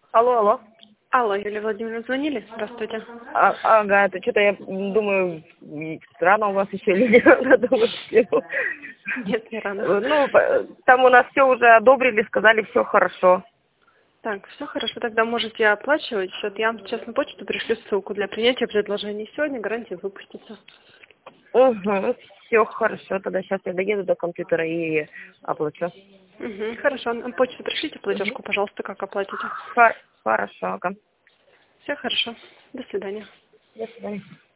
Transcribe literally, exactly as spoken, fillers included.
Алло, алло. Алло, Юлия Владимировна, звонили? Здравствуйте. А, ага, это что-то я думаю, рано у вас еще или нет, надо успел. Нет, не рано. Ну, по- там у нас все уже одобрили, сказали, все хорошо. Так, все хорошо, тогда можете оплачивать счет. Я вам сейчас на почту пришлю ссылку для принятия предложений. Сегодня гарантия выпустится. Угу, все хорошо, тогда сейчас я доеду до компьютера и оплачу. Угу, хорошо, на почту пришлите платежку, Угу. пожалуйста, как оплатите. Хор- хорошо, ага. Все хорошо. До свидания. До свидания.